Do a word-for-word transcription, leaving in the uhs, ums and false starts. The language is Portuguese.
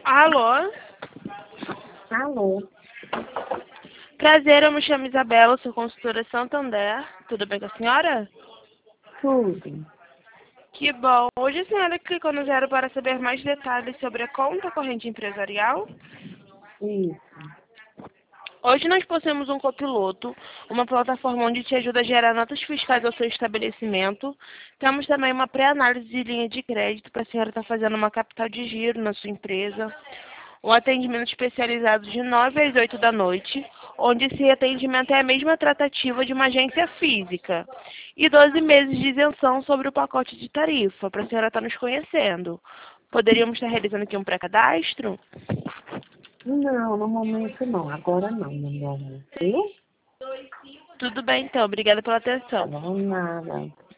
Alô? Alô, Prazer, eu me chamo Isabela, sou consultora Santander. Tudo bem com a senhora? tudo. Que bom. Hoje a senhora clicou no zero para saber mais detalhes sobre a conta corrente empresarial? Isso. Hoje nós possuímos um copiloto, uma plataforma onde te ajuda a gerar notas fiscais ao seu estabelecimento. Temos também uma pré-análise de linha de crédito para a senhora estar fazendo uma capital de giro na sua empresa. Um atendimento especializado de nove às oito da noite, onde esse atendimento é a mesma tratativa de uma agência física. E doze meses de isenção sobre o pacote de tarifa, para a senhora estar nos conhecendo. Poderíamos estar realizando aqui um pré-cadastro? Não, no momento não. Agora não, meu amor. Viu? Tudo bem, então. Obrigada pela Tá atenção. bom, nada.